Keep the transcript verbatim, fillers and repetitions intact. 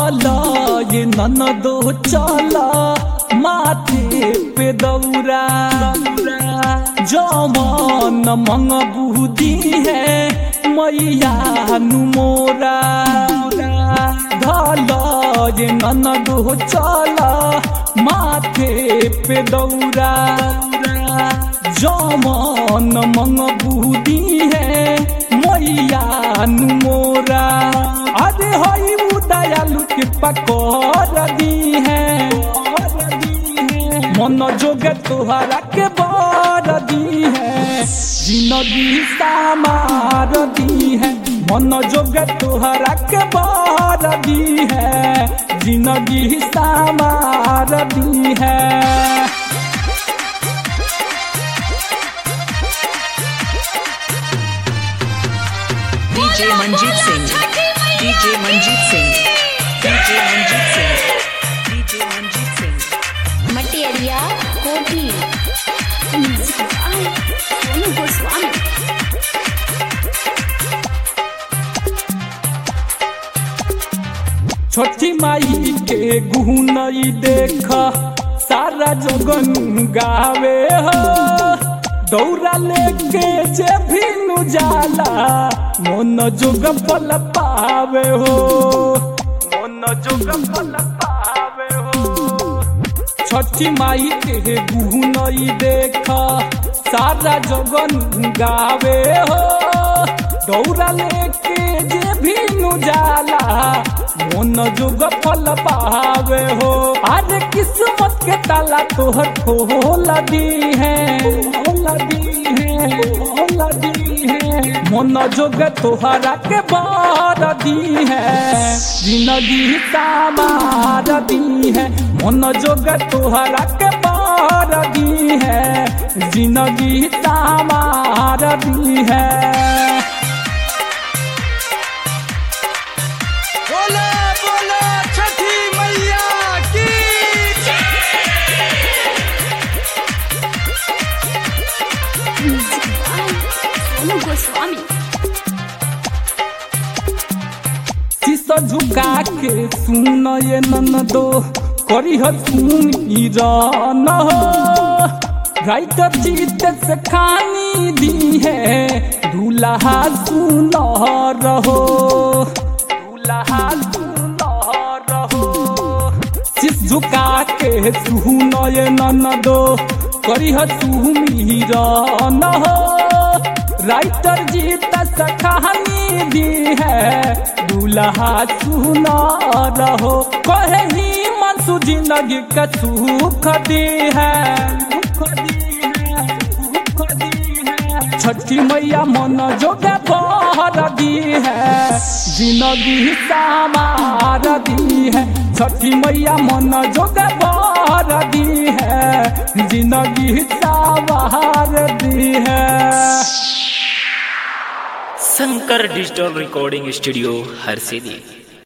धाला ये ननदो चला माथे पे दौरा जवान मंग बुद्धि है मैया नु मोरा धाला ये ननदो चला माथे पे दौरा जवान मंग बुद्धि है मैया नु मोरा अरे हई दयालु कृपा कर दी है मन जोगे तोहरा के बर दी है जिंदगी समार दी है मन जोगे तोहरा के बर दी है जिंदगी समार दी है। DJ Manjeet Singh DJ Manjeet Singh DJ Manjeet Singh DJ Manjeet Singh Matiyariya Kothi Sonu Goswami. छोटी माई के गुनई देख सारा जगन गावे हो दौरा लेके जे भी नु जाला मन जोग फल पावे हो मन जोग फल पावे हो। छठी माई के गुनई देख सारा जगन गावे हो दौरा लेके जे भी नु जाला मन जोग फल पावे हो। अरे किस्मत के ताला तोहर खोल दी है मन जोग तोहरा के बार दी है जिंदगी समार दी है मन जोग तोहरा के बार दी है जिंदगी समार दी है। शीश झुका के सुन ये ननदो करी हो सुन न हो राइटर जीत से खानी दी है दूल्हा सुन रहो दूल्हा सुन रहो। शीश झुका के सुन ये ननदो करी हो सुन न हो राइटर जीत से कहानी दी है दूल्हा सुना रहो कहे ही मनसू जिंदगी का सुख दी है छठी मैया मन जोगे बहर दी है जिंदगी समार दी है छठी मैया मन जोगे बहर दी है जिंदगी समार दी है। Shankar digital recording studio Harsiddhi.